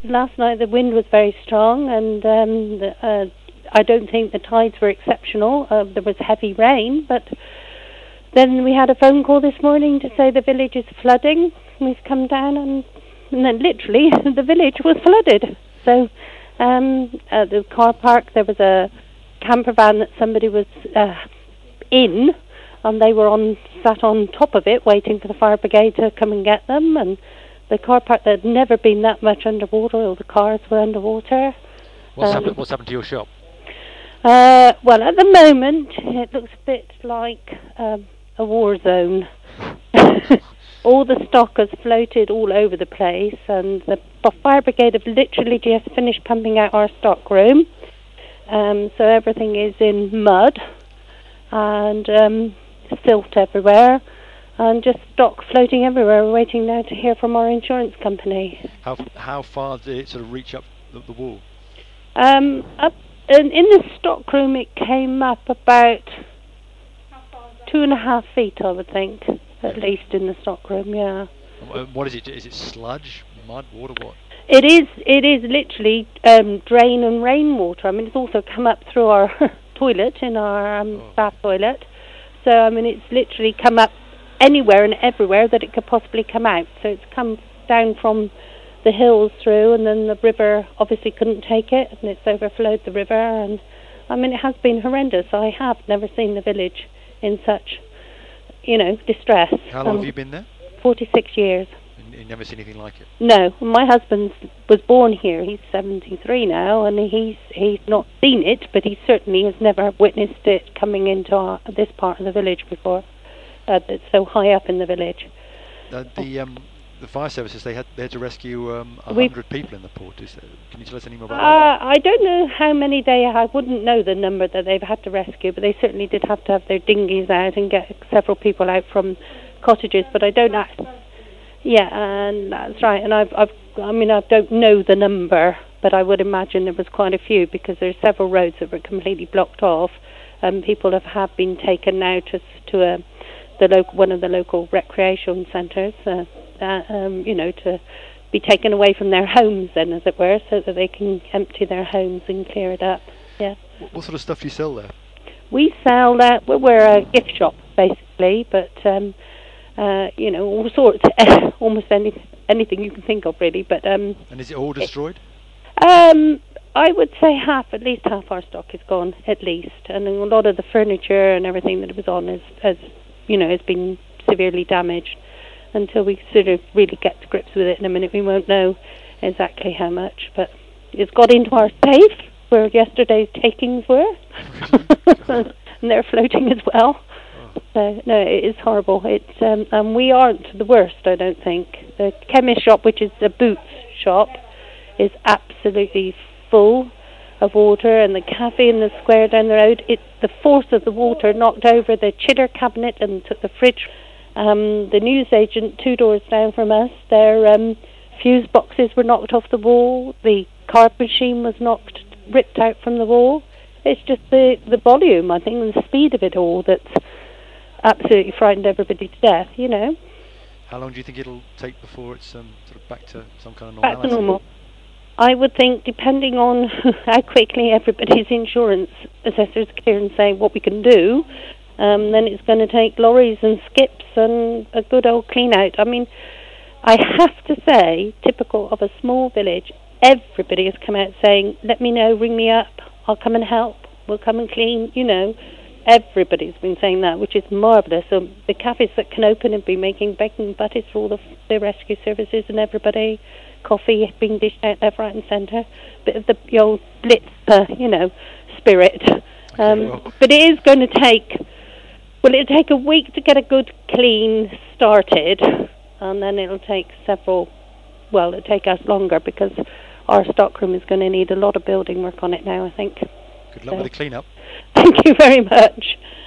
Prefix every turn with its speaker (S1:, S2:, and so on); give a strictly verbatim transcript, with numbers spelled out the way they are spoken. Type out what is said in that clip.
S1: last night the wind was very strong, and um, the, uh, I don't think the tides were exceptional. Uh, there was heavy rain, but then we had a phone call this morning to say the village is flooding. We've come down, and, and then literally the village was flooded. So um, at the car park there was a camper van that somebody was uh, in, and they were on sat on top of it waiting for the fire brigade to come and get them. And the car park, there had never been that much underwater. All the cars were underwater.
S2: What's,
S1: um,
S2: happened, what's happened to your shop?
S1: Uh, well, at the moment, it looks a bit like um, a war zone. All the stock has floated all over the place, and the fire brigade have literally just finished pumping out our stock room. Um, so everything is in mud and um, silt everywhere, and just stock floating everywhere. We're waiting now to hear from our insurance company.
S2: How how far did it sort of reach up the, the wall?
S1: Um, up in, in the stock room, it came up about two and a half feet, I would think, at least in the stock room. Yeah.
S2: Um, what is it? Is it sludge, mud, water, what?
S1: It is. It is literally um, drain and rainwater. I mean, it's also come up through our toilet in our um, oh. bath toilet. So I mean, it's literally come up anywhere and everywhere that it could possibly come out. So it's come down from the hills through, and then the river obviously couldn't take it, and it's overflowed the river. And I mean, it has been horrendous. I have never seen the village in such, you know, distress.
S2: How long um, have you been there?
S1: forty-six years.
S2: And you never seen anything like it?
S1: No. My husband was born here. He's seventy-three now, and he's he's not seen it, but he certainly has never witnessed it coming into our, this part of the village before. Uh, it's so high up in the village.
S2: Uh, the um, the fire services, they had they had to rescue um, a hundred people in the port. Is, uh, can you tell us any more about
S1: uh,
S2: that?
S1: I don't know how many they. I wouldn't know the number that they've had to rescue, but they certainly did have to have their dinghies out and get several people out from cottages. But I don't know. Yeah, and that's right. And I've, I've, I mean, I don't know the number, but I would imagine there was quite a few, because there's several roads that were completely blocked off, and people have, have been taken now to to a. the local, one of the local recreation centres, uh, uh, um, you know, to be taken away from their homes then, as it were, so that they can empty their homes and clear it up. Yeah.
S2: What sort of stuff do you sell there?
S1: We sell, uh, well, we're a gift shop, basically, but, um, uh, you know, all sorts, almost any, anything you can think of, really. But um,
S2: And is it all destroyed?
S1: Um, I would say half, at least half our stock is gone, at least. And a lot of the furniture and everything that it was on is, has you know, has been severely damaged. Until we sort of really get to grips with it in a minute, we won't know exactly how much. But it's got into our safe, where yesterday's takings were, and they're floating as well. Oh. So, no, it is horrible. It's um, and we aren't the worst, I don't think. The chemist shop, which is the Boots shop, is absolutely full of water, and the cafe in the square down the road, it the force of the water knocked over the chitter cabinet and took the fridge. Um, the newsagent two doors down from us, their um, fuse boxes were knocked off the wall. The card machine was knocked, ripped out from the wall. It's just the, the volume, I think, and the speed of it all that's absolutely frightened everybody to death, you know.
S2: How long do you think it'll take before it's um, sort of back to some kind of normality?
S1: Back to normal. I would think, depending on how quickly everybody's insurance assessors clear and say what we can do, um, then it's going to take lorries and skips and a good old clean out. I mean, I have to say, typical of a small village, everybody has come out saying, let me know, ring me up, I'll come and help, we'll come and clean, you know. Everybody's been saying that, which is marvellous. So the cafes that can open and be making bacon butties for all the, the rescue services and everybody, coffee being dished out left, right and centre, bit of the, the old blitz, uh, you know, spirit. Um, okay, well. But it is going to take, well, it'll take a week to get a good clean started, and then it'll take several, well, it'll take us longer, because our stockroom is going to need a lot of building work on it now, I think.
S2: Good luck so. with the clean-up.
S1: Thank you very much.